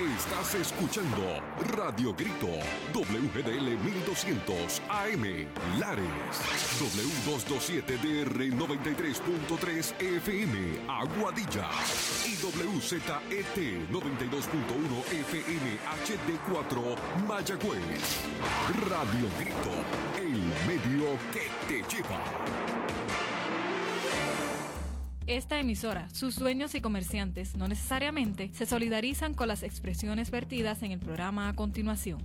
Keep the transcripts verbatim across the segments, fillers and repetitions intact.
Estás escuchando Radio Grito, W G D L mil doscientos A M, Lares, W doscientos veintisiete D R noventa y tres punto tres F M, Aguadilla, y W Z E T noventa y dos punto uno F M H D cuatro, Mayagüez. Radio Grito, el medio que te lleva. Esta emisora, sus dueños y comerciantes no necesariamente se solidarizan con las expresiones vertidas en el programa a continuación.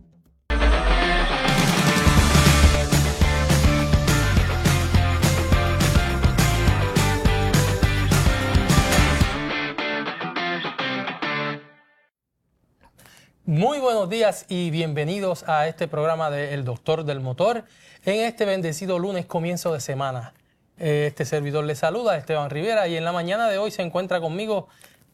Muy buenos días y bienvenidos a este programa de El Doctor del Motor en este bendecido lunes comienzo de semana. Este servidor les saluda, Esteban Rivera, y en la mañana de hoy se encuentra conmigo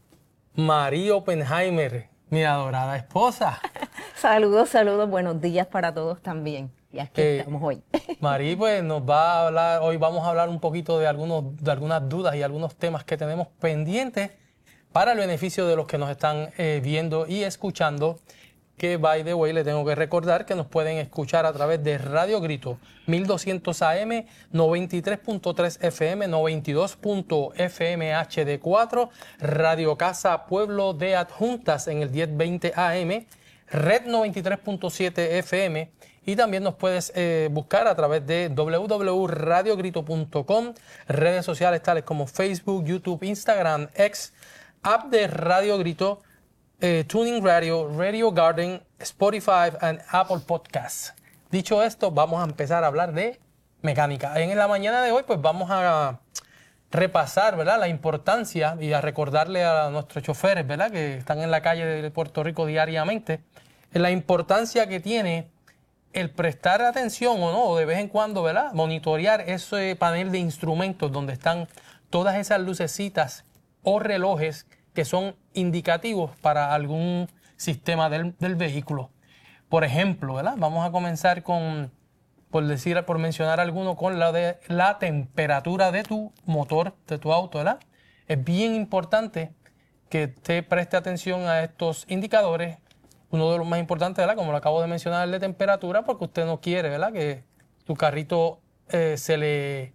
María Oppenheimer, mi adorada esposa. Saludos, saludos, buenos días para todos también. Y aquí eh, estamos hoy. María, pues nos va a hablar, hoy vamos a hablar un poquito de, algunos, de algunas dudas y algunos temas que tenemos pendientes para el beneficio de los que nos están eh, viendo y escuchando. Que, by the way, le tengo que recordar que nos pueden escuchar a través de Radio Grito, mil doscientos A M, noventa y tres punto tres F M, noventa y dos punto F M H D cuatro, Radio Casa Pueblo de Adjuntas en el diez veinte A M, Red noventa y tres punto siete F M, y también nos puedes eh, buscar a través de w w w punto radio grito punto com, redes sociales tales como Facebook, YouTube, Instagram, X, app de Radio Grito, Eh, Tuning Radio, Radio Garden, Spotify y Apple Podcasts. Dicho esto, vamos a empezar a hablar de mecánica. En la mañana de hoy, pues vamos a repasar, ¿verdad?, la importancia y a recordarle a nuestros choferes, ¿verdad?, que están en la calle de Puerto Rico diariamente, la importancia que tiene el prestar atención o no, de vez en cuando, ¿verdad?, monitorear ese panel de instrumentos donde están todas esas lucecitas o relojes que son indicativos para algún sistema del, del vehículo. Por ejemplo, ¿verdad?, vamos a comenzar con, por decir, por mencionar alguno, con la de la temperatura de tu motor, de tu auto, ¿verdad? Es bien importante que te preste atención a estos indicadores. Uno de los más importantes, ¿verdad?, como lo acabo de mencionar, el de temperatura, porque usted no quiere, ¿verdad?, que tu carrito eh, se le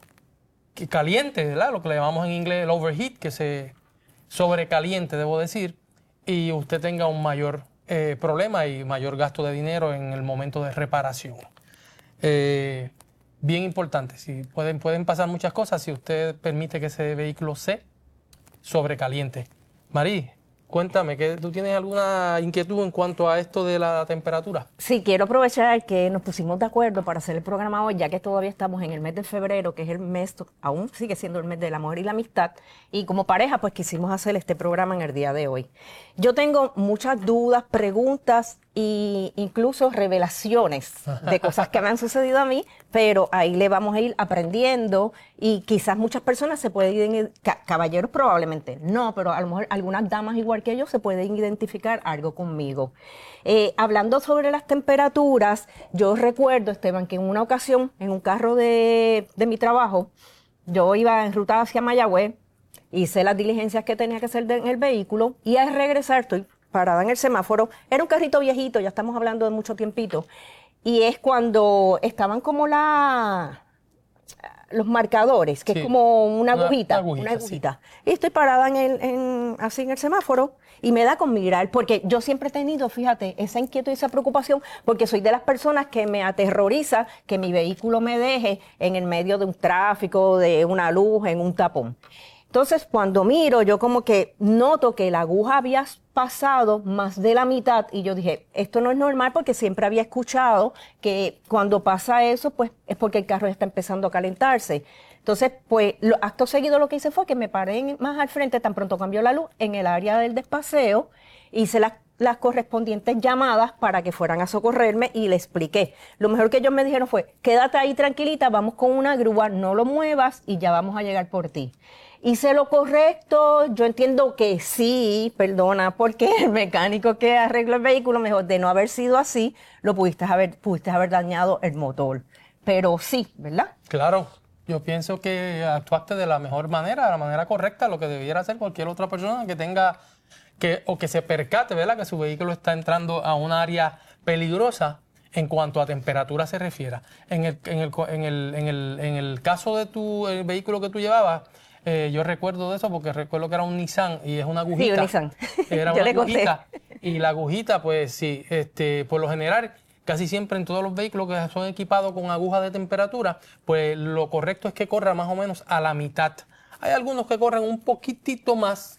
que caliente, ¿verdad?, lo que le llamamos en inglés el overheat, que se sobrecaliente, debo decir, y usted tenga un mayor eh, problema y mayor gasto de dinero en el momento de reparación. Eh, bien importante, si pueden, pueden pasar muchas cosas si usted permite que ese vehículo se sobrecaliente. Marí, cuéntame, ¿que tú tienes alguna inquietud en cuanto a esto de la temperatura? Sí, quiero aprovechar que nos pusimos de acuerdo para hacer el programa hoy, ya que todavía estamos en el mes de febrero, que es el mes, aún sigue siendo el mes del amor y la amistad, y como pareja pues quisimos hacer este programa en el día de hoy. Yo tengo muchas dudas, preguntas e incluso revelaciones de cosas que me han sucedido a mí, pero ahí le vamos a ir aprendiendo y quizás muchas personas se pueden, caballeros probablemente no, pero a lo mejor algunas damas igual que yo se pueden identificar algo conmigo. Eh, hablando sobre las temperaturas, yo recuerdo, Esteban, que en una ocasión en un carro de, de mi trabajo, yo iba en ruta hacia Mayagüez, hice las diligencias que tenía que hacer de, en el vehículo y al regresar estoy parada en el semáforo, era un carrito viejito, ya estamos hablando de mucho tiempito, y es cuando estaban como la... los marcadores, que sí, es como una agujita, una agujita, una agujita. Sí. Y estoy parada en el, en, así en el semáforo y me da con mirar, porque yo siempre he tenido, fíjate, esa inquietud y esa preocupación, porque soy de las personas que me aterroriza que mi vehículo me deje en el medio de un tráfico, de una luz, en un tapón. Entonces, cuando miro, yo como que noto que la aguja había pasado más de la mitad y yo dije, esto no es normal porque siempre había escuchado que cuando pasa eso, pues es porque el carro está empezando a calentarse. Entonces, pues, lo, acto seguido lo que hice fue que me paré en, más al frente, tan pronto cambió la luz, en el área del despaseo, hice las, las correspondientes llamadas para que fueran a socorrerme y le expliqué. Lo mejor que ellos me dijeron fue, quédate ahí tranquilita, vamos con una grúa, no lo muevas y ya vamos a llegar por ti. Hice lo correcto, yo entiendo que sí, perdona, porque el mecánico que arregló el vehículo me dijo, de no haber sido así, lo pudiste haber, pudiste haber dañado el motor. Pero sí, ¿verdad? Claro, yo pienso que actuaste de la mejor manera, de la manera correcta, lo que debiera hacer cualquier otra persona que tenga que, o que se percate, ¿verdad?, que su vehículo está entrando a un área peligrosa en cuanto a temperatura se refiera. En el, en el, en el, en el, en el caso de tu el vehículo que tú llevabas, eh, yo recuerdo de eso porque recuerdo que era un Nissan y es una agujita. Sí, un Nissan. Era Yo una le conté. agujita. Y la agujita, pues sí, este, por lo general, casi siempre en todos los vehículos que son equipados con agujas de temperatura, pues lo correcto es que corra más o menos a la mitad. Hay algunos que corren un poquitito más,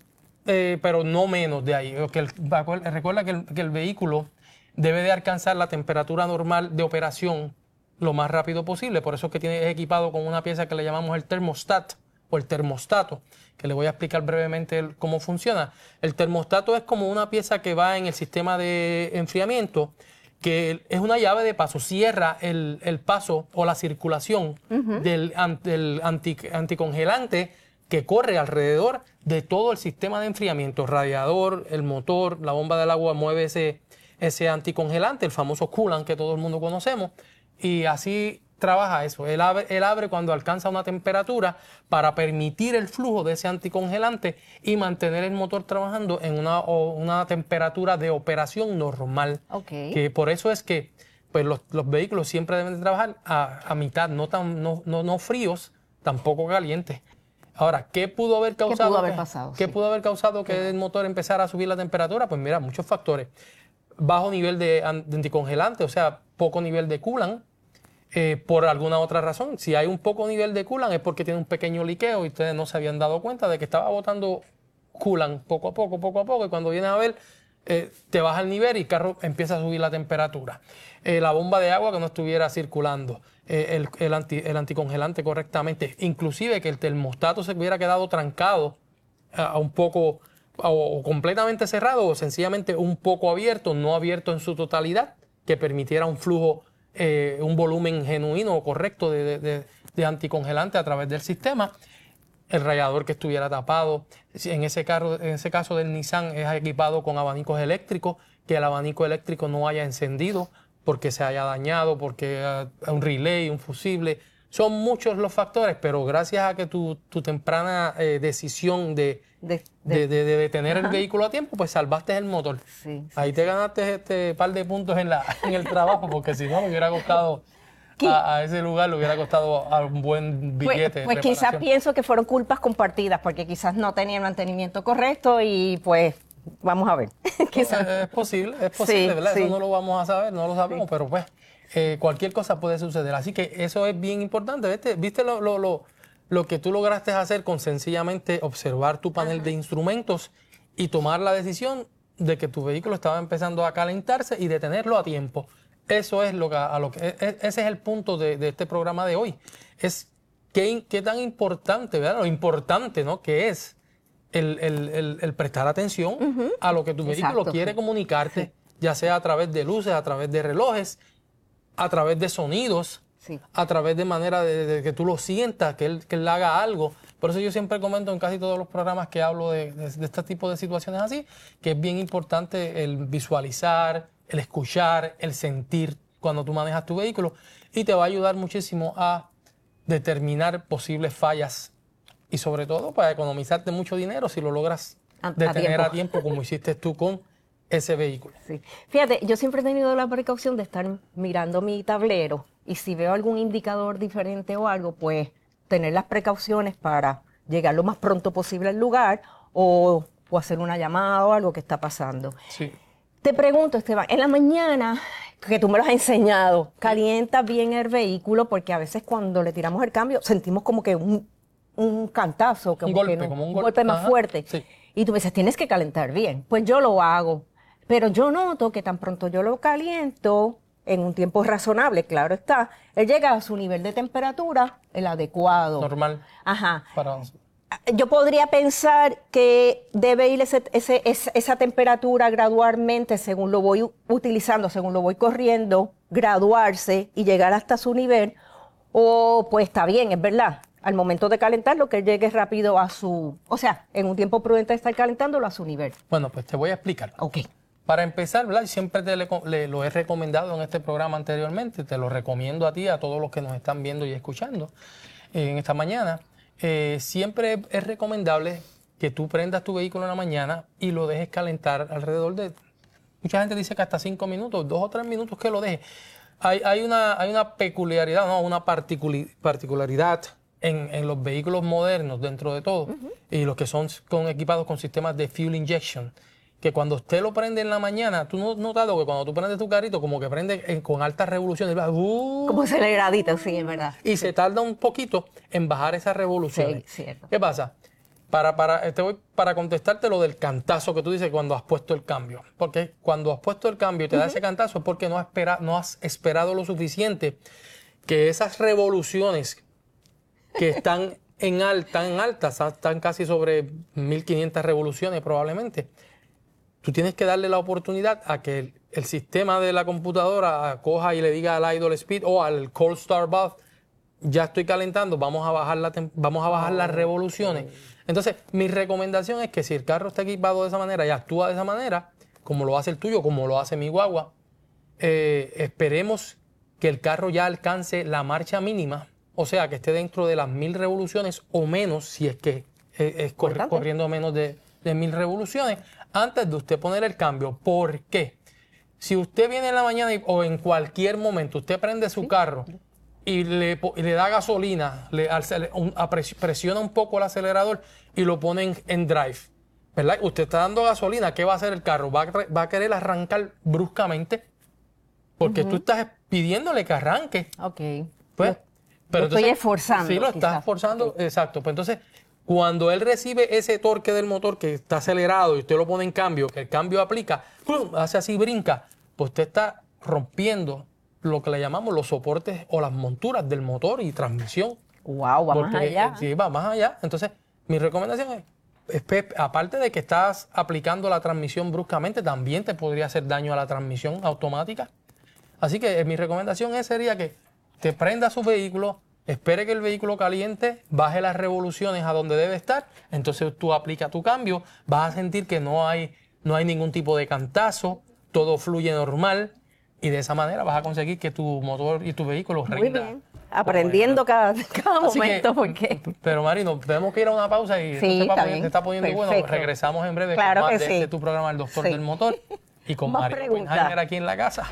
eh, pero no menos de ahí. Que el, recuerda que el, que el vehículo debe de alcanzar la temperatura normal de operación lo más rápido posible. Por eso es que tiene, es equipado con una pieza que le llamamos el termostat o el termostato, que le voy a explicar brevemente el, cómo funciona. El termostato es como una pieza que va en el sistema de enfriamiento, que es una llave de paso, cierra el, el paso o la circulación uh-huh. del, del anti, anticongelante que corre alrededor de todo el sistema de enfriamiento. Radiador, el motor, la bomba del agua mueve ese, ese anticongelante, el famoso coolant que todo el mundo conocemos, y así trabaja eso. Él abre, él abre cuando alcanza una temperatura para permitir el flujo de ese anticongelante y mantener el motor trabajando en una, una temperatura de operación normal. Okay. Que por eso es que pues, los, los vehículos siempre deben de trabajar a, a mitad, no, tan, no, no, no fríos, tampoco calientes. Ahora, ¿qué pudo haber causado? ¿Qué pudo haber que, pasado? ¿Qué sí. pudo haber causado que el motor empezara a subir la temperatura? Pues mira, muchos factores. Bajo nivel de, de anticongelante, o sea, poco nivel de coolant. Eh, por alguna otra razón. Si hay un poco nivel de coolant es porque tiene un pequeño liqueo y ustedes no se habían dado cuenta de que estaba botando coolant poco a poco, poco a poco, y cuando vienes a ver, eh, te baja el nivel y el carro empieza a subir la temperatura. Eh, la bomba de agua que no estuviera circulando, eh, el, el, anti, el anticongelante correctamente, inclusive que el termostato se hubiera quedado trancado a, a un poco o, o completamente cerrado o sencillamente un poco abierto, no abierto en su totalidad, que permitiera un flujo Eh, un volumen genuino o correcto de, de, de anticongelante a través del sistema, el radiador que estuviera tapado. En ese, carro, en ese caso del Nissan es equipado con abanicos eléctricos, que el abanico eléctrico no haya encendido porque se haya dañado, porque uh, un relay, un fusible. Son muchos los factores, pero gracias a que tu, tu temprana eh, decisión de, de, de, de, de detener Ajá. el vehículo a tiempo, pues salvaste el motor. Sí, Ahí sí, te sí. ganaste este par de puntos en, la, en el trabajo, porque si no, me hubiera costado a, a ese lugar, le hubiera costado a un buen billete. Pues, pues quizás pienso que fueron culpas compartidas, porque quizás no tenía el mantenimiento correcto y pues vamos a ver. Quizás. Es posible, es posible, sí, ¿verdad? Sí. Eso no lo vamos a saber, no lo sabemos, sí. pero pues eh, cualquier cosa puede suceder. Así que eso es bien importante. ¿Viste, ¿Viste lo, lo, lo, lo que tú lograste hacer con sencillamente observar tu panel Ajá. de instrumentos y tomar la decisión de que tu vehículo estaba empezando a calentarse y detenerlo a tiempo? Eso es lo que, a lo que ese es el punto de, de este programa de hoy. Es qué, qué tan importante, ¿verdad? Lo importante, ¿no? Que es el, el, el, el prestar atención uh-huh. a lo que tu vehículo Exacto, quiere sí. comunicarte, sí. ya sea a través de luces, a través de relojes, a través de sonidos, sí. a través de manera de, de que tú lo sientas, que él, que él haga algo. Por eso yo siempre comento en casi todos los programas que hablo de, de, de este tipo de situaciones así, que es bien importante el visualizar, el escuchar, el sentir cuando tú manejas tu vehículo, y te va a ayudar muchísimo a determinar posibles fallas y sobre todo para economizarte mucho dinero si lo logras a, detener a tiempo. a tiempo como hiciste tú con ese vehículo. Sí. Fíjate, yo siempre he tenido la precaución de estar mirando mi tablero y si veo algún indicador diferente o algo, pues tener las precauciones para llegar lo más pronto posible al lugar o, o hacer una llamada o algo que está pasando. Sí. Te pregunto, Esteban, en la mañana, que tú me lo has enseñado, calienta bien el vehículo porque a veces cuando le tiramos el cambio sentimos como que un, un cantazo, como un golpe, que no, como un, un gol golpe más Ajá, fuerte. Sí. Y tú me dices, tienes que calentar bien. Pues yo lo hago, pero yo noto que tan pronto yo lo caliento, en un tiempo razonable, claro está, él llega a su nivel de temperatura, el adecuado. Normal. Ajá. Para... Yo podría pensar que debe ir ese, ese, esa temperatura gradualmente según lo voy utilizando, según lo voy corriendo, graduarse y llegar hasta su nivel, o pues está bien, es verdad, al momento de calentarlo que él llegue rápido a su, o sea, en un tiempo prudente de estar calentándolo a su nivel. Bueno, pues te voy a explicar. Ok. Para empezar, ¿verdad? Siempre te le, le, lo he recomendado en este programa anteriormente, te lo recomiendo a ti, a todos los que nos están viendo y escuchando eh, en esta mañana. Eh, siempre es recomendable que tú prendas tu vehículo en la mañana y lo dejes calentar alrededor de... Mucha gente dice que hasta cinco minutos, dos o tres minutos que lo dejes. Hay, hay, una, hay una peculiaridad, no, una particuli- particularidad en, en los vehículos modernos dentro de todo, uh-huh. y los que son con, equipados con sistemas de fuel injection, que cuando usted lo prende en la mañana, tú no has notado que cuando tú prendes tu carrito, como que prende en, con altas revoluciones, uh, como aceleradito, sí, es verdad. Y sí. se tarda un poquito en bajar esas revoluciones. Sí, cierto. ¿Qué pasa? Para, para, te voy para contestarte lo del cantazo que tú dices cuando has puesto el cambio. Porque cuando has puesto el cambio y te uh-huh. da ese cantazo es porque no has, espera, no has esperado lo suficiente que esas revoluciones que están en alta, en altas, están casi sobre mil quinientas revoluciones probablemente. Tú tienes que darle la oportunidad a que el, el sistema de la computadora coja y le diga al idle speed o al cold start valve, ya estoy calentando, vamos a bajar, la, vamos a bajar oh, las revoluciones. Okay. Entonces, mi recomendación es que si el carro está equipado de esa manera y actúa de esa manera, como lo hace el tuyo, como lo hace mi guagua, eh, esperemos que el carro ya alcance la marcha mínima, o sea, que esté dentro de las mil revoluciones o menos, si es que es, es corri- corriendo menos de, de mil revoluciones, antes de usted poner el cambio. ¿Por qué? Si usted viene en la mañana y, o en cualquier momento, usted prende su carro y le, y le da gasolina, le, un, presiona un poco el acelerador y lo pone en, en drive, ¿verdad? Usted está dando gasolina, ¿qué va a hacer el carro? Va a, va a querer arrancar bruscamente porque uh-huh. tú estás pidiéndole que arranque. Ok. Pues, lo, pero lo entonces, estoy esforzando. Sí, lo quizás. estás esforzando, Okay. exacto. Pues entonces, cuando él recibe ese torque del motor que está acelerado y usted lo pone en cambio, que el cambio aplica, ¡pum!, hace así, brinca, pues usted está rompiendo lo que le llamamos los soportes o las monturas del motor y transmisión. Wow, va Porque, más allá. Sí, va más allá. Entonces, mi recomendación es, es, aparte de que estás aplicando la transmisión bruscamente, también te podría hacer daño a la transmisión automática. Así que mi recomendación es, sería que te prenda su vehículo, espere que el vehículo caliente, baje las revoluciones a donde debe estar, entonces tú aplicas tu cambio, vas a sentir que no hay, no hay ningún tipo de cantazo, todo fluye normal y de esa manera vas a conseguir que tu motor y tu vehículo rinda. Muy bien, aprendiendo cada, cada momento. Que, porque... Pero Marino, tenemos que ir a una pausa y sí, esto se, bien. se está poniendo Perfecto. bueno. Regresamos en breve claro con más que de sí. este tu programa El Doctor sí. del Motor y con Mario Oppenheimer aquí en la casa.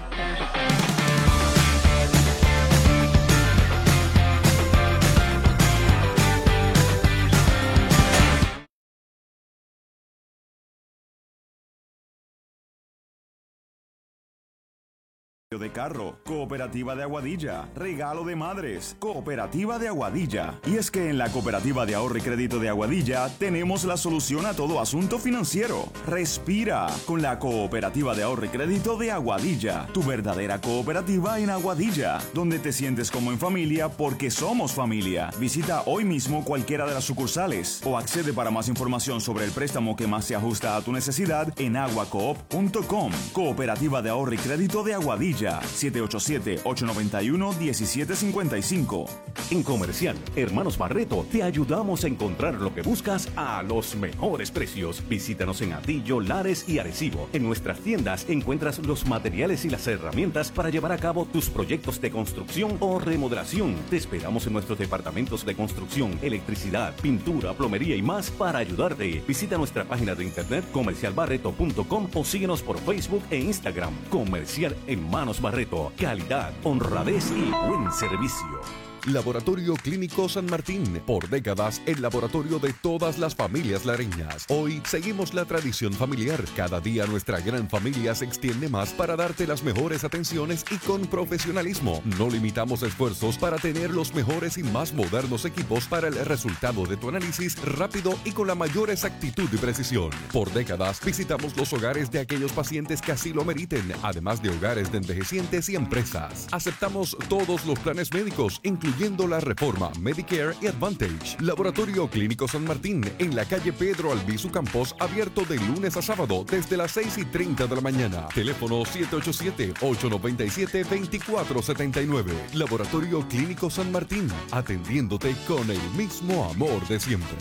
De carro, Cooperativa de Aguadilla, regalo de madres, Cooperativa de Aguadilla. Y es que en la Cooperativa de Ahorro y Crédito de Aguadilla tenemos la solución a todo asunto financiero. Respira con la Cooperativa de Ahorro y Crédito de Aguadilla, tu verdadera cooperativa en Aguadilla, donde te sientes como en familia porque somos familia. Visita hoy mismo cualquiera de las sucursales o accede para más información sobre el préstamo que más se ajusta a tu necesidad en aguacoop punto com. Cooperativa de Ahorro y Crédito de Aguadilla. siete ocho siete, ocho nueve uno, uno siete cinco cinco. En Comercial Hermanos Barreto te ayudamos a encontrar lo que buscas a los mejores precios. Visítanos en Atillo, Lares y Arecibo. En nuestras tiendas encuentras los materiales y las herramientas para llevar a cabo tus proyectos de construcción o remodelación. Te esperamos en nuestros departamentos de construcción, electricidad, pintura, plomería y más para ayudarte. Visita nuestra página de internet comercial barreto punto com o síguenos por Facebook e Instagram. Comercial Hermanos Barreto, calidad, honradez y buen servicio. Laboratorio Clínico San Martín, por décadas el laboratorio de todas las familias lareñas. Hoy seguimos la tradición familiar. Cada día nuestra gran familia se extiende más para darte las mejores atenciones y con profesionalismo. No limitamos esfuerzos para tener los mejores y más modernos equipos para el resultado de tu análisis rápido y con la mayor exactitud y precisión. Por décadas visitamos los hogares de aquellos pacientes que así lo meriten, además de hogares de envejecientes y empresas. Aceptamos todos los planes médicos, incluyendo la reforma Medicare y Advantage. Laboratorio Clínico San Martín, en la calle Pedro Albizu Campos, abierto de lunes a sábado desde las seis y treinta de la mañana. Teléfono siete ocho siete, ocho nueve siete, dos cuatro siete nueve. Laboratorio Clínico San Martín, atendiéndote con el mismo amor de siempre.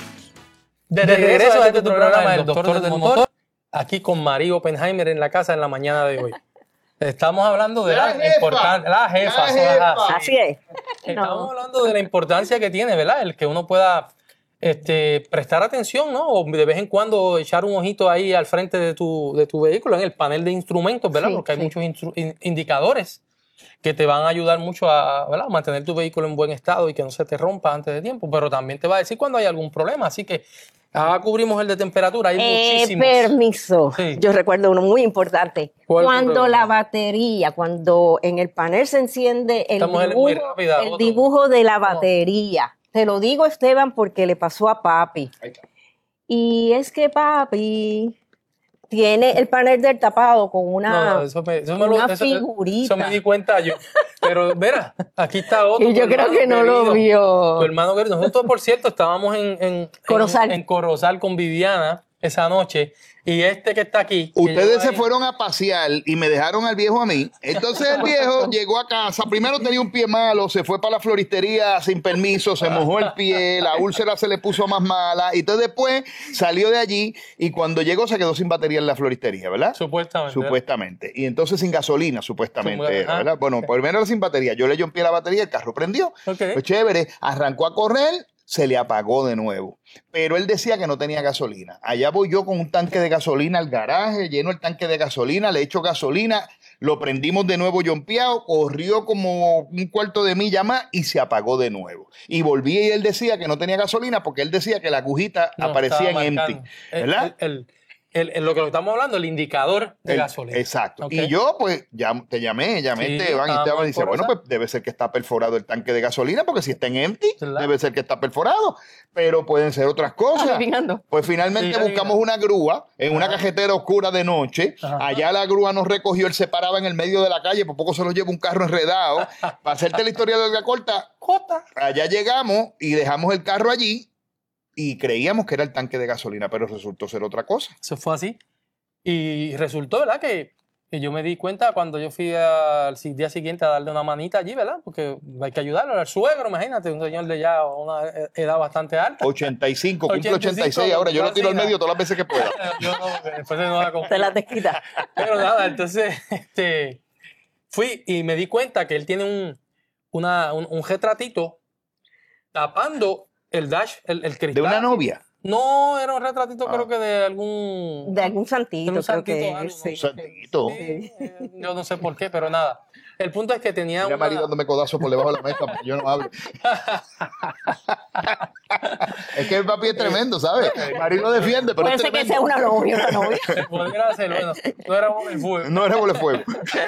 De regreso a este programa, El Doctor del Motor, aquí con Mario Oppenheimer en la casa en la mañana de hoy. Estamos hablando de la, la importancia, la jefa, la jefa. Así es. Estamos no. hablando de la importancia que tiene, ¿verdad? El que uno pueda este, prestar atención, ¿no? O de vez en cuando echar un ojito ahí al frente de tu, de tu vehículo, en el panel de instrumentos, ¿verdad? Sí, Porque hay sí. muchos instru- in- indicadores que te van a ayudar mucho a, ¿verdad?, mantener tu vehículo en buen estado y que no se te rompa antes de tiempo, pero también te va a decir cuando hay algún problema. Así que ahora cubrimos el de temperatura, hay Eh, muchísimos. permiso. Sí. Yo recuerdo uno muy importante. ¿Cuál Cuando problema? la batería, cuando en el panel se enciende el, Esta mujer es dibujo, muy rápida, el Otto. dibujo de la ¿Cómo? batería. Te lo digo, Esteban, porque le pasó a papi. Y es que papi tiene el panel del tapado con una, No, eso me, eso me lo- una eso- figurita. Eso me di cuenta yo. Pero mira, aquí está otro. Y yo tu creo hermano que no lo querido. vio. Tu hermano querido. Nosotros, por cierto, estábamos en, en, Corozal. en, en Corozal con Viviana esa noche. Y este que está aquí. que Ustedes llegó se ahí- fueron a pasear y me dejaron al viejo a mí. Entonces el viejo llegó a casa. Primero tenía un pie malo, se fue para la floristería sin permiso, se mojó el pie, la úlcera se le puso más mala. Y entonces después salió de allí y cuando llegó se quedó sin batería en la floristería, ¿verdad? Supuestamente. Supuestamente. Y entonces sin gasolina, supuestamente. Supu- era, ajá. ¿verdad? Bueno, primero era sin batería. Yo le pie la batería, el carro prendió. Ok. Pues chévere. Arrancó a correr, se le apagó de nuevo. Pero él decía que no tenía gasolina. Allá voy yo con un tanque de gasolina al garaje, lleno el tanque de gasolina, le echo gasolina, lo prendimos de nuevo yompeado, corrió como un cuarto de milla más y se apagó de nuevo. Y volví y él decía que no tenía gasolina porque él decía que la agujita No, aparecía en estaba empty. marcando. El- ¿Verdad? El, el- el- el- lo que lo estamos hablando, el indicador de El- gasolina. Exacto. Ok. Y yo, pues, llam- te llamé, llamé Sí, a Esteban y estábamos Esteban en dice, bueno, Corozal. pues debe ser que está perforado el tanque de gasolina, porque si está en empty, ¿Verdad? debe ser que está perforado. Pero pueden ser otras cosas. Adivinando. Pues finalmente Sí, buscamos una grúa en una Ajá. cajetera oscura de noche. Ajá. Allá la grúa nos recogió, él se paraba en el medio de la calle, por poco se lo lleva un carro enredado. Para hacerte la historia de la corta, Jota. allá llegamos y dejamos el carro allí y creíamos que era el tanque de gasolina, pero resultó ser otra cosa. Eso fue así. Y resultó, ¿verdad? Que, que yo me di cuenta cuando yo fui al si- día siguiente a darle una manita allí, ¿verdad? Porque hay que ayudarlo. Al suegro, imagínate, un señor de ya una edad bastante alta. ochenta y cinco, cumple ochenta y cinco, ochenta y seis ahora. Yo lo tiro al casi medio todas las veces que pueda. Yo no, que después se nos va a confundir. Se la desquita. Pero nada, entonces este, fui y me di cuenta que él tiene un, una, un, un retratito tapando el dash, el, el cristal. De una novia. No, era un retratito Ah. creo que de algún... De algún santito, de un creo que santito, algo, es, sí. Un santito. Sí, eh, yo no sé por qué, pero nada. El punto es que tenía Mira a Mari una... dándome codazo por debajo de la mesa para que yo no hable. Es que el papi es tremendo, ¿sabes? Mari lo defiende, pero Puede es ser que tremendo. sea una novia, una novia. Pudiera hacerlo, bueno, no era un fuego. No era bola de fuego.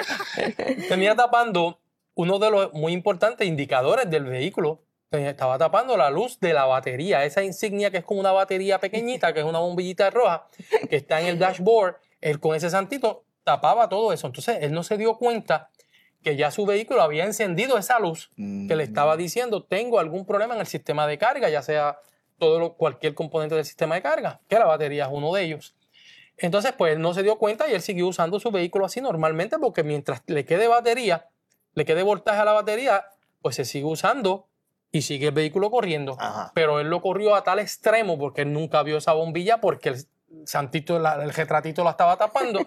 Tenía tapando uno de los muy importantes indicadores del vehículo. Tenía- Estaba tapando la luz de la batería, esa insignia que es como una batería pequeñita, que es una bombillita roja, que está en el dashboard. Él con ese santito tapaba todo eso. Entonces él no se dio cuenta que ya su vehículo había encendido esa luz que le estaba diciendo, tengo algún problema en el sistema de carga, ya sea todo lo, cualquier componente del sistema de carga, que la batería es uno de ellos. Entonces, pues él no se dio cuenta y él siguió usando su vehículo así normalmente porque mientras le quede batería, le quede voltaje a la batería, pues se sigue usando y sigue el vehículo corriendo. Ajá. Pero él lo corrió a tal extremo porque él nunca vio esa bombilla porque el santito, la- el retratito la estaba tapando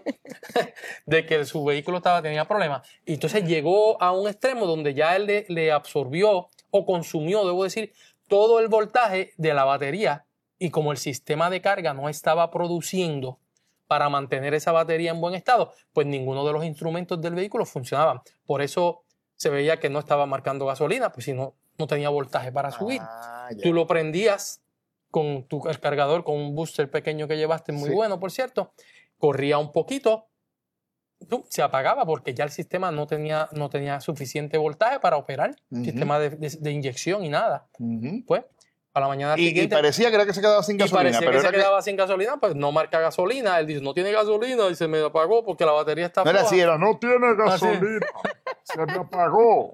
de que su vehículo estaba, tenía problemas. Y entonces llegó a un extremo donde ya él le, le absorbió o consumió, debo decir, todo el voltaje de la batería y como el sistema de carga no estaba produciendo para mantener esa batería en buen estado, pues ninguno de los instrumentos del vehículo funcionaban. Por eso se veía que no estaba marcando gasolina, pues si no, no tenía voltaje para subir. Ah, ya. Tú lo prendías con tu, el cargador, con un booster pequeño que llevaste, muy Sí. bueno, por cierto, corría un poquito, ¡pum!, se apagaba porque ya el sistema no tenía, no tenía suficiente voltaje para operar, Ujú. sistema de, de- de inyección y nada. Ujú. Pues, a la mañana Y, y siguiente... parecía que era que se quedaba sin Y gasolina, parecía pero que se era que quedaba sin gasolina, pues no marca gasolina. Él dice, no tiene gasolina y se me apagó porque la batería está no era floja. así, era no tiene Así. gasolina. Se me apagó.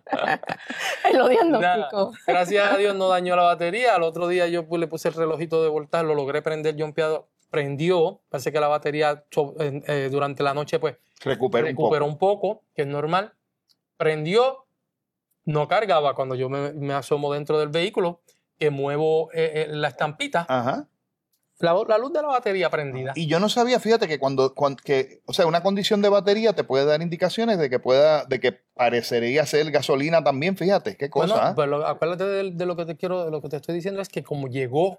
Él lo Nada. diagnosticó. Gracias a Dios no dañó la batería. Al otro día yo pues, le puse el relojito de voltaje, lo logré prender jumpeado, prendió. Parece que la batería so- eh, eh, durante la noche pues Recuperó un poco. recuperó un poco, que es normal. Prendió, no cargaba cuando yo me, me asomo dentro del vehículo, que muevo eh, eh, la estampita, Ajá. la, la luz de la batería prendida. Y yo no sabía, fíjate que cuando, cuando que, o sea, una condición de batería te puede dar indicaciones de que pueda, de que parecería ser gasolina también, fíjate, qué cosa. Bueno, ¿ah? pues lo- acuérdate de, de lo que te quiero, de lo que te estoy diciendo es que como llegó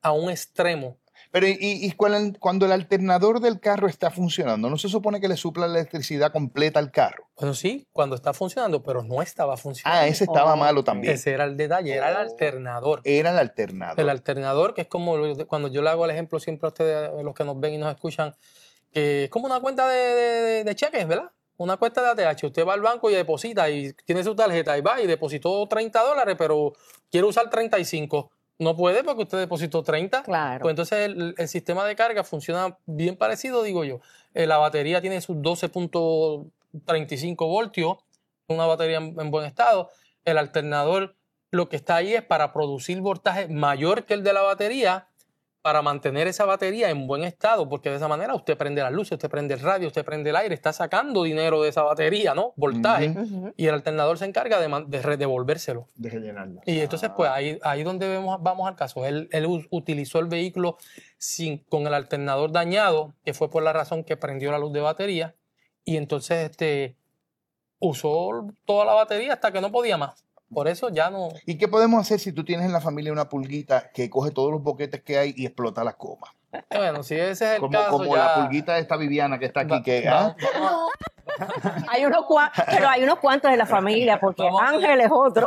a un extremo. Pero y, y cuando, cuando el alternador del carro está funcionando, ¿no se supone que le supla la electricidad completa al carro? Bueno, sí, cuando está funcionando, pero no estaba funcionando. Ah, ese estaba Oh. malo también. Ese era el detalle, era el alternador. Era el alternador. El alternador, que es como lo- cuando yo le hago el ejemplo siempre a ustedes, a los que nos ven y nos escuchan, que es como una cuenta de, de- de cheques, ¿verdad? Una cuenta de A T H. Usted va al banco y deposita y tiene su tarjeta y va y depositó treinta dólares, pero quiere usar treinta y cinco. No puede porque usted depositó treinta. Claro. Pues entonces el, el sistema de carga funciona bien parecido, digo yo. Eh, la batería tiene sus doce punto treinta y cinco voltios, una batería en, en buen estado. El alternador lo que está ahí es para producir voltaje mayor que el de la batería, para mantener esa batería en buen estado, porque de esa manera usted prende las luces, usted prende el radio, usted prende el aire, está sacando dinero de esa batería, ¿no? Voltaje. Ujú. Y el alternador se encarga de, man- de re- devolvérselo. De rellenarla. Y entonces, pues ahí, ahí donde vemos, vamos al caso. Él, él u- utilizó el vehículo sin, con el alternador dañado, que fue por la razón que prendió la luz de batería, y entonces este, usó toda la batería hasta que no podía más. Por eso ya no... ¿Y qué podemos hacer si tú tienes en la familia una pulguita que coge todos los boquetes que hay y explota las comas? Bueno, si ese es el Como, caso, como ya... la pulguita de esta Viviana que está aquí. Va- que, va- ¿ah? vamos Hay unos cua- pero hay unos cuantos de la familia, porque Vamos a- Ángel es otro.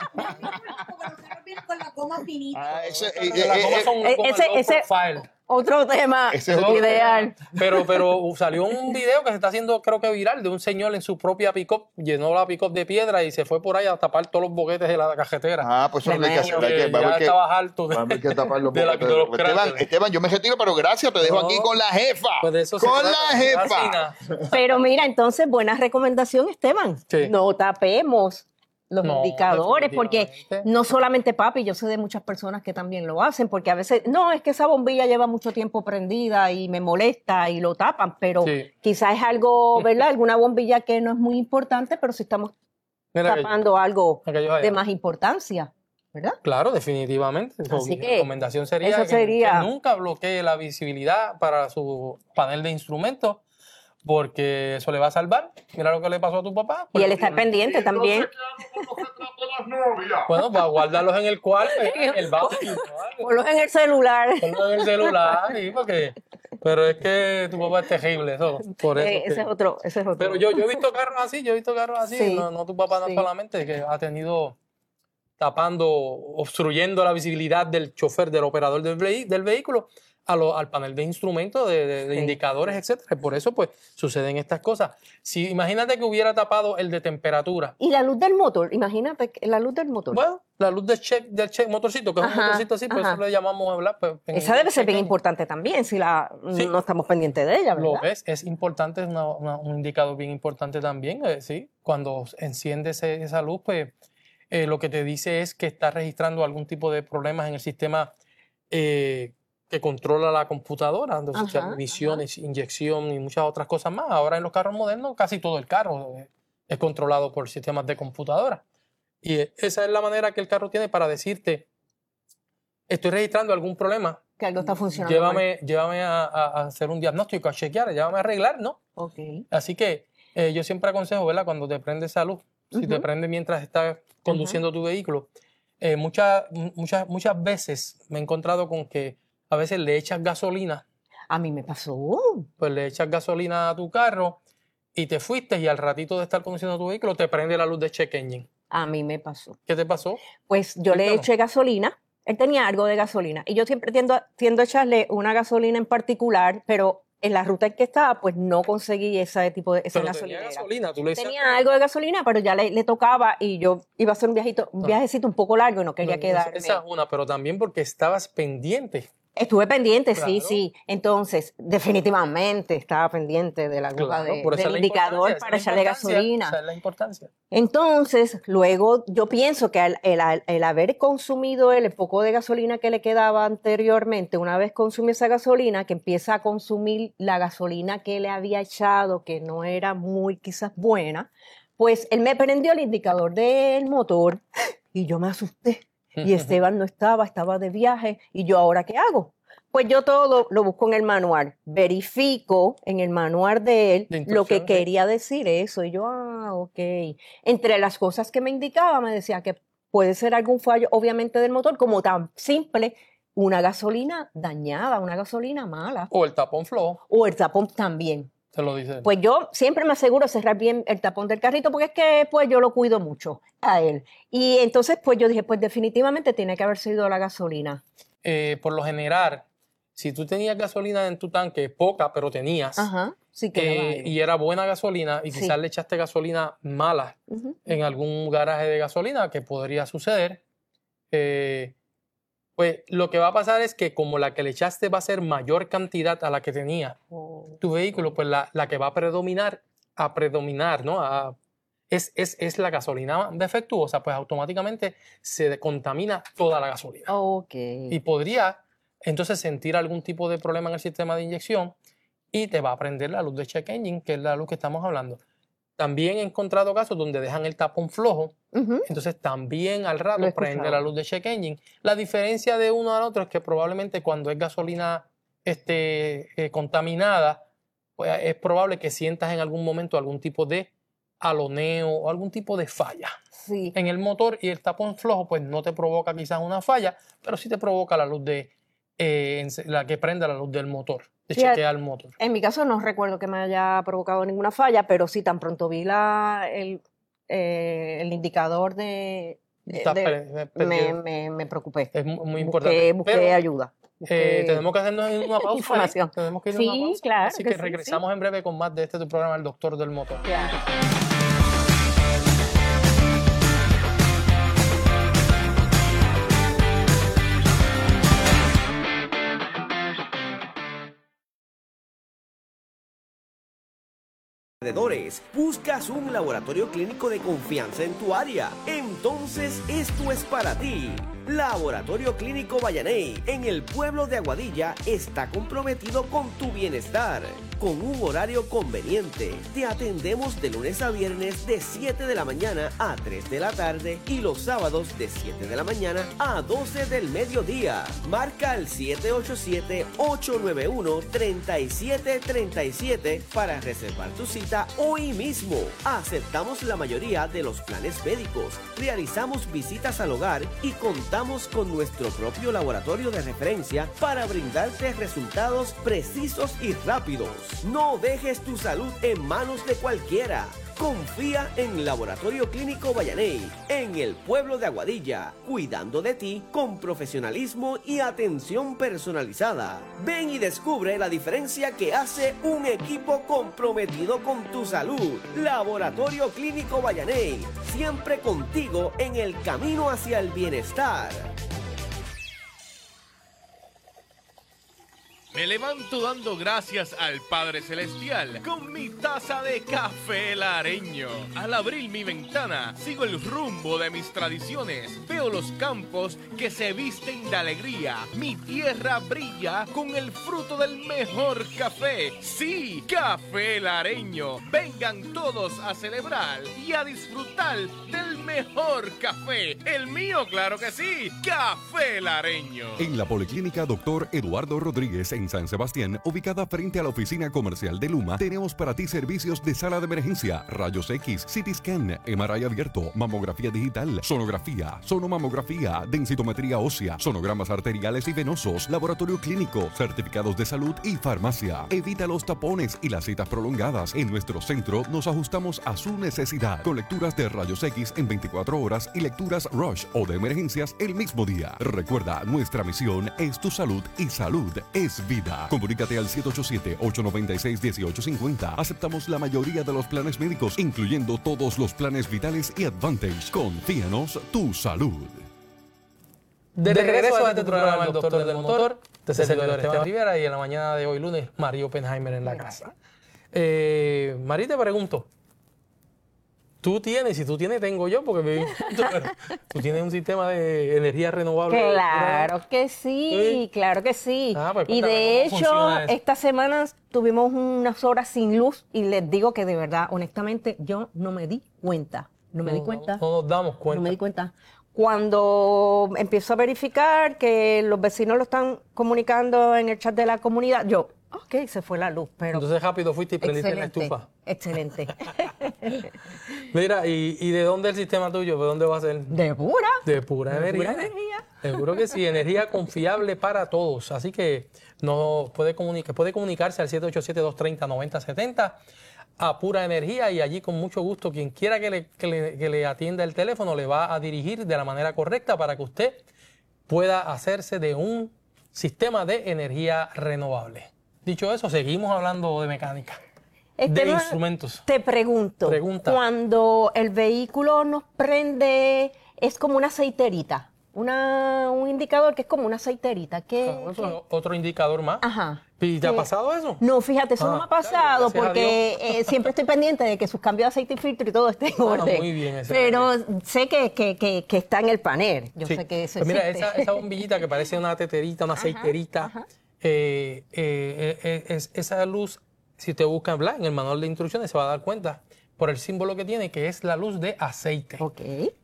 Ah, ese, a- eh, las eh, gomas eh, son eh, como el ese- low ese- profile. Otro tema Ese es otro ideal. Pero, pero salió un video que se está haciendo, creo que viral, de un señor en su propia pick-up, llenó la pick-up de piedra y se fue por ahí a tapar todos los boquetes de la cajetera. Ah, pues eso es lo que hay que hacer. Porque Hay que, va a ya haber que, estabas alto de, va a haber que tapar los de la- boquetes. de los Esteban, cráteres. Esteban, yo me retiro, pero gracias, te dejo No. aquí con la jefa. Pues de eso se con trata, la jefa. fascina. Pero mira, entonces, buena recomendación, Esteban. Sí. No tapemos los No, indicadores, porque definitivamente. no solamente papi, yo sé de muchas personas que también lo hacen, porque a veces, no, es que esa bombilla lleva mucho tiempo prendida y me molesta y lo tapan, pero Sí. quizás es algo, ¿verdad? Alguna bombilla que no es muy importante, pero si estamos Mira aquello, tapando algo aquello allá. de más importancia, ¿verdad? Claro, definitivamente. Así Mi que recomendación sería, eso que, sería- que nunca bloquee la visibilidad para su panel de instrumentos, porque eso le va a salvar. Mira lo que le pasó a tu papá. Y él Pues, está pendiente también. Pues, Bueno, para guardarlos en el cuarto, en el baño. ¿no? Ponlos en el celular. Ponlo en el celular, sí, porque... Pero es que tu papá es terrible, eso. Por eso Eh, es que- ese es otro, ese es otro. Pero yo, yo he visto carros así, yo he visto carros así. Sí, No, no tu papá no sí. solamente, que ha tenido tapando, obstruyendo la visibilidad del chofer, del operador del, vehi- del vehículo, a lo- al panel de instrumentos, de, de- de Sí. indicadores, etcétera. Y por eso, pues, suceden estas cosas. Si imagínate que hubiera tapado el de temperatura. Y la luz del motor, imagínate, que la luz del motor. Bueno, la luz del check, del check motorcito, que es un Ajá, motorcito así, por ajá. eso le llamamos, ¿verdad? Pues, en Esa debe ser bien pequeño. importante también, si la Sí. no estamos pendientes de ella, ¿verdad? Lo ves, es importante, es una- una- un indicador bien importante también, eh, ¿sí? Cuando enciende ese- esa luz, pues eh, lo que te dice es que está registrando algún tipo de problemas en el sistema eh, que controla la computadora, entonces Ajá, emisiones, inyección y muchas otras cosas más. Ahora en los carros modernos casi todo el carro eh, es controlado por sistemas de computadora. Y eh, esa es la manera que el carro tiene para decirte, estoy registrando algún problema, Que algo está funcionando mal. llévame, llévame a, a- a hacer un diagnóstico, a chequear, llévame a arreglar, ¿no? Ok. Así que eh, yo siempre aconsejo, ¿verdad? Cuando te prende esa luz, si te Ujú. prende mientras estás conduciendo tu vehículo, eh, muchas, muchas, muchas veces me he encontrado con que a veces le echas gasolina, A mí me pasó. pues le echas gasolina a tu carro y te fuiste y al ratito de estar conduciendo tu vehículo te prende la luz de check engine. A mí me pasó. ¿Qué te pasó? Pues yo le Cuéntanos. eché gasolina. Él tenía algo de gasolina. Y yo siempre tiendo, a- tiendo a echarle una gasolina en particular, pero en la ruta en que estaba, pues no conseguí ese tipo de esa Pero tenía gasolinera. gasolina, tú le echas- Tenía algo de gasolina, pero ya le, le tocaba y yo iba a hacer un viajito, un Ah. viajecito un poco largo y no quería No, quedarme. Esa es una, pero también porque estabas pendiente. Estuve pendiente, sí, Claro. sí. Entonces, definitivamente estaba pendiente de la aguja Claro, de- por esa es del la indicador importancia, para esa es echarle la importancia, gasolina. Esa es la importancia. Entonces, luego yo pienso que el, el- el haber consumido él el poco de gasolina que le quedaba anteriormente, una vez consumió esa gasolina, que empieza a consumir la gasolina que le había echado, que no era muy quizás buena, pues él me prendió el indicador del motor y yo me asusté. Y Esteban no estaba, estaba de viaje. ¿Y yo ahora qué hago? Pues yo todo lo busco en el manual. Verifico en el manual de él De lo que instrucciones, sí. quería decir eso. Y yo, ah, ok. Entre las cosas que me indicaba, me decía que puede ser algún fallo, obviamente, del motor, como tan simple una gasolina dañada, una gasolina mala. O el tapón flojo, O el tapón también. te lo dice. Pues yo siempre me aseguro de cerrar bien el tapón del carrito porque es que pues yo lo cuido mucho a él. Y entonces pues yo dije, pues definitivamente tiene que haber sido la gasolina. Eh, por lo general, si tú tenías gasolina en tu tanque, poca, pero tenías, Ajá, sí que eh, y era buena gasolina, y Sí. quizás le echaste gasolina mala Ujú. en algún garaje de gasolina, que podría suceder, eh, pues lo que va a pasar es que como la que le echaste va a ser mayor cantidad a la que tenía tu vehículo, pues la, la que va a predominar, a predominar, ¿no? A- es, es, es la gasolina defectuosa, pues automáticamente se contamina toda la gasolina. Ok. Y podría entonces sentir algún tipo de problema en el sistema de inyección y te va a prender la luz de check engine, que es la luz que estamos hablando. También he encontrado casos donde dejan el tapón flojo, Ujú. entonces también al Lo rato he prende escuchado. la luz de check engine. La diferencia de uno al otro es que probablemente cuando es gasolina este, eh, contaminada, pues es probable que sientas en algún momento algún tipo de aloneo o algún tipo de falla Sí. en el motor, y el tapón flojo pues no te provoca quizás una falla, pero sí te provoca la luz de eh, ence- la que prende la luz del motor, de Fíjate, chequear el motor. En mi caso no recuerdo que me haya provocado ninguna falla, pero sí tan pronto vi la, el, eh, el indicador de, de- Está de- per- per- me, perdido. me, me preocupé. Es mu- muy Busqué, importante. busqué Pero, ayuda. eh, busqué tenemos que hacernos una pausa. información. ¿eh? Tenemos que ir a una Sí, pausa. claro Así que que sí, regresamos en breve con más de este tu programa, El Doctor del Motor. Claro. alrededores. Buscas un laboratorio clínico de confianza en tu área. Entonces esto es para ti. Laboratorio Clínico Vallaney en el pueblo de Aguadilla está comprometido con tu bienestar. Con un horario conveniente, te atendemos de lunes a viernes de siete de la mañana a tres de la tarde y los sábados de siete de la mañana a doce del mediodía. Marca al siete ocho siete, ocho nueve uno, tres siete tres siete para reservar tu cita hoy mismo. Aceptamos la mayoría de los planes médicos, realizamos visitas al hogar y contamos con nuestro propio laboratorio de referencia para brindarte resultados precisos y rápidos. No dejes tu salud en manos de cualquiera. Confía en Laboratorio Clínico Vallaney, en el pueblo de Aguadilla, cuidando de ti con profesionalismo y atención personalizada. Ven y descubre la diferencia que hace un equipo comprometido con tu salud. Laboratorio Clínico Vallaney, siempre contigo en el camino hacia el bienestar. Me levanto dando gracias al Padre Celestial con mi taza de café lareño. Al abrir mi ventana, sigo el rumbo de mis tradiciones. Veo los campos que se visten de alegría. Mi tierra brilla con el fruto del mejor café. Sí, café lareño. Vengan todos a celebrar y a disfrutar del mejor café. El mío, claro que sí, café lareño. En la Policlínica Doctor Eduardo Rodríguez en San Sebastián, ubicada frente a la oficina comercial de Luma, tenemos para ti servicios de sala de emergencia, rayos X, C T scan, M R I abierto, mamografía digital, sonografía, sonomamografía, densitometría ósea, sonogramas arteriales y venosos, laboratorio clínico, certificados de salud y farmacia. Evita los tapones y las citas prolongadas. En nuestro centro nos ajustamos a su necesidad, con lecturas de rayos X en veinticuatro horas y lecturas Rush o de emergencias el mismo día. Recuerda, nuestra misión es tu salud y salud es vida. Comunícate al siete ocho siete, ocho nueve seis, uno ocho cinco cero. Aceptamos la mayoría de los planes médicos, incluyendo todos los planes vitales y Advantage. Confíanos tu salud. De regreso a este programa, El Doctor del Motor, de servidor Esteban Rivera, y en la mañana de hoy lunes, Mario Oppenheimer en la casa. Eh, Mari, te pregunto, tú tienes, si tú tienes, tengo yo, porque me, pero tú tienes un sistema de energía renovable. Claro que sí, ¿Sí? claro que sí. Ah, pues y cuéntame de cómo hecho, funciona eso. esta semana tuvimos unas horas sin luz y les digo que de verdad, honestamente, yo no me di cuenta. No me di No, cuenta. No nos damos cuenta. No me di cuenta. Cuando empiezo a verificar que los vecinos lo están comunicando en el chat de la comunidad, yo, Ok, se fue la luz, pero... Entonces rápido fuiste y prendiste excelente, la estufa. Excelente. Mira, ¿y, ¿y de dónde el sistema tuyo? ¿De dónde va a ser? De pura. De pura De energía. pura energía. Seguro que sí, energía confiable para todos. Así que no puede, comunica, puede comunicarse al siete ocho siete, dos tres cero, nueve cero siete cero a Pura Energía y allí con mucho gusto quien quiera que le, que le, que le atienda el teléfono le va a dirigir de la manera correcta para que usted pueda hacerse de un sistema de energía renovable. Dicho eso, seguimos hablando de mecánica, Este de no- instrumentos. Te pregunto, Pregunta. cuando el vehículo nos prende, es como una aceiterita, una, un indicador que es como una aceiterita. ¿Qué, Ah, eso qué? es otro indicador más. Ajá. ¿Y te ha ¿Qué? pasado eso? No, fíjate, eso Ah, no me ha claro, pasado gracias a porque eh, siempre estoy pendiente de que sus cambios de aceite y filtro y todo esté en Ah, orden. muy bien, ese Pero sé que, que, que, que está en el panel. Yo Sí. sé que eso Pues mira, existe. esa, esa bombillita que parece una teterita, una aceiterita, eh, eh, eh, es, esa luz, si usted busca ¿verdad? en el manual de instrucciones, se va a dar cuenta por el símbolo que tiene que es la luz de aceite. Ok.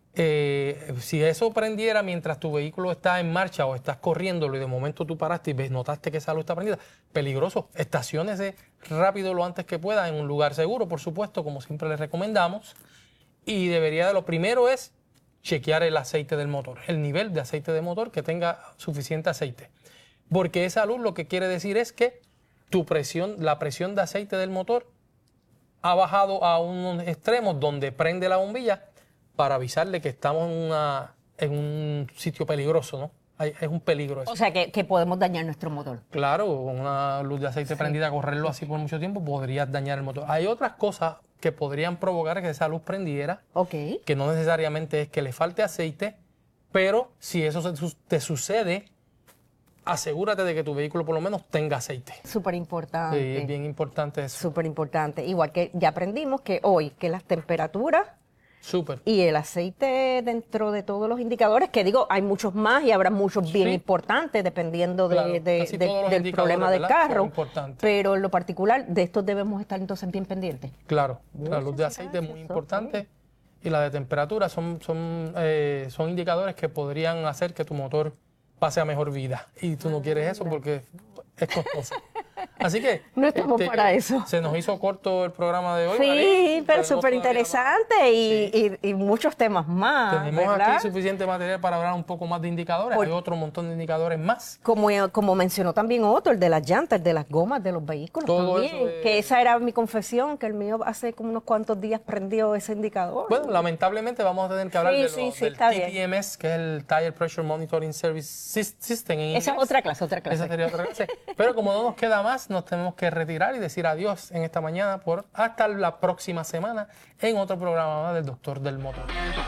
Eh, si eso prendiera mientras tu vehículo está en marcha o estás corriéndolo y de momento tú paraste y ves, notaste que esa luz está prendida, peligroso. Estaciónese rápido lo antes que pueda en un lugar seguro, por supuesto, como siempre les recomendamos. Y debería de lo primero es chequear el aceite del motor, el nivel de aceite de motor, que tenga suficiente aceite. Porque esa luz lo que quiere decir es que tu presión, la presión de aceite del motor ha bajado a unos extremos donde prende la bombilla para avisarle que estamos en, una, en un sitio peligroso, ¿no? Hay- es un peligro eso. O sea, que, que podemos dañar nuestro motor. Claro, con una luz de aceite prendida, correrlo así por mucho tiempo, podrías dañar el motor. Hay otras cosas que podrían provocar que esa luz prendiera, Ok. que no necesariamente es que le falte aceite, pero si eso se su- te sucede, asegúrate de que tu vehículo por lo menos tenga aceite. Súper Sí, importante. es bien importante eso. Súper importante. Igual que ya aprendimos que hoy, que las temperaturas Súper. y el aceite dentro de todos los indicadores, que digo, hay muchos más y habrá muchos bien Sí. importantes dependiendo de- Claro, de- casi de- todos los del indicadores, problema del ¿verdad? Son carro. importantes. Pero en lo particular, de estos debemos estar entonces bien pendientes. Claro, la luz de aceite es muy gracias, importante y la de temperatura son, son, eh, son indicadores que podrían hacer que tu motor pase a mejor vida. Y tú no quieres eso porque es costoso. Así que este, No estamos para eso. Se nos hizo corto el programa de hoy. Sí, Marín. pero Tenemos súper todavía interesante y, y- y muchos temas más, más. Tenemos ¿verdad? aquí suficiente material para hablar un poco más de indicadores. Por- Hay otro montón de indicadores más. Como, como mencionó también otro, el de las llantas, el de las gomas de los vehículos Todo también, eso es- que esa era mi confesión, que el mío hace como unos cuantos días prendió ese indicador. Bueno, lamentablemente vamos a tener que hablar Sí, de sí, lo- sí, del está T bien. P M S, que es el Tire Pressure Monitoring Service Sys- System en Esa es inglés. otra clase, otra clase. Esa sería otra clase. Pero como no nos queda más, nos tenemos que retirar y decir adiós en esta mañana por hasta la próxima semana en otro programa más del Doctor del Motor.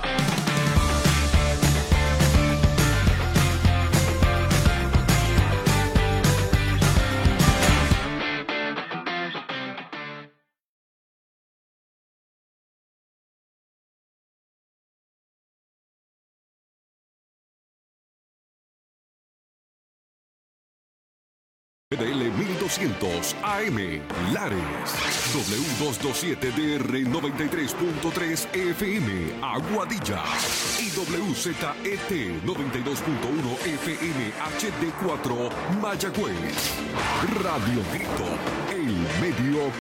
D L mil doscientos A M, Lares, W doscientos veintisiete D R noventa y tres punto tres F M, Aguadilla, y W Z E T noventa y dos punto uno F M H D cuatro, Mayagüez. Radio Grito, el medio